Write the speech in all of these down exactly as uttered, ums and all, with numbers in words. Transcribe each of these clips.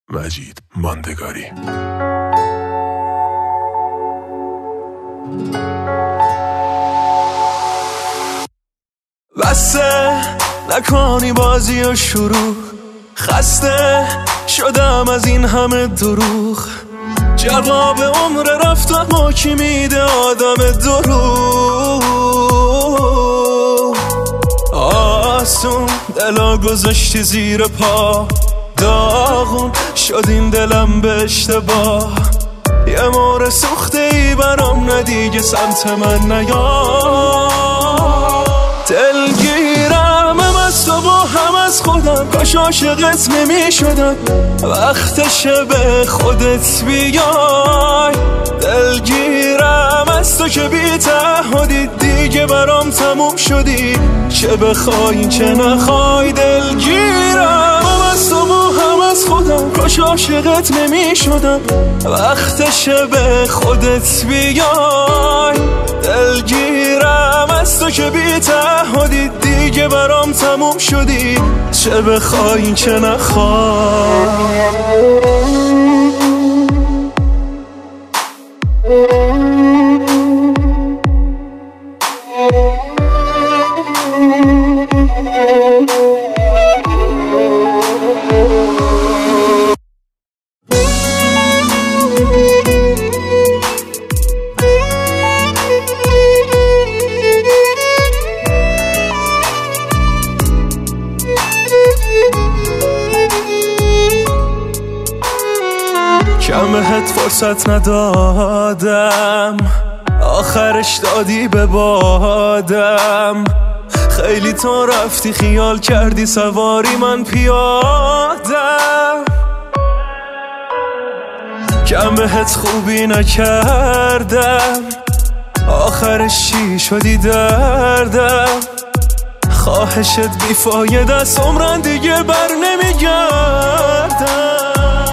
مجید ماندگاری. بسه نکنی بازی و شروع، خسته شدم از این همه دروغ. جواب عمر رفتم و کی میده آدم دروغ. آسون دلا گذاشتی زیر پا، داغون شد این دلم به اشتباه. یه مور سوخته ای برام ندیگه سمت من نیا. دلگیرم هم از تو و هم از خودم، کاش عاشقت نمی شدم وقتشه به خودت بیای. دلگیرم از تو که بی تعهدی دیگه برام تموم شدی، چه بخوای چه نخوای. دلگیرم هم از تو و هم از خودم، کاش عاشقت نمی شدم وقتشه به خودت بیای. دلگیرم از تو که بی تعهدی دیگه برام تموم شدی، چه بخوای چه نخوای. کم بهت فرصت ندادم، آخرش دادی به بادم. خیلی تو رفتی خیال کردی سواری من پیادم. کم بهت خوبی نکردم، آخرش چی شدی دردم. خواهشت بیفاید است عمرن دیگه بر نمیگردم.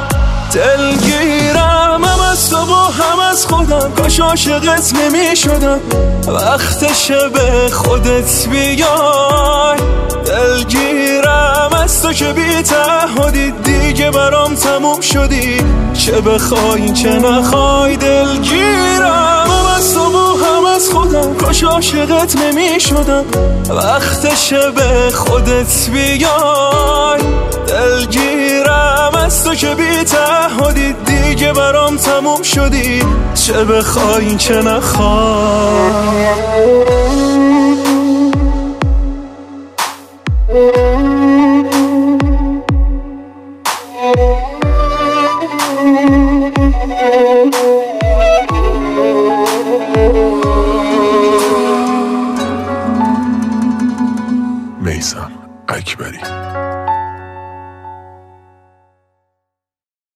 دلگیرم هم از تو و هم از خودم، کاش عاشقت نمی شدم وقتشه به خودت بیای. دلگیرم از تو که بی تعهدی دیگه برام تموم شدی، چه بخوای چه نخوای. دلگیرم هم از تو و هم از خودم، کاش عاشقت نمی شدم وقتشه به خودت بیای. دلگیرم از تو که بی تعهدی دیگه برام تموم شدی، چه بخوای چه نخوای. میثم اکبری.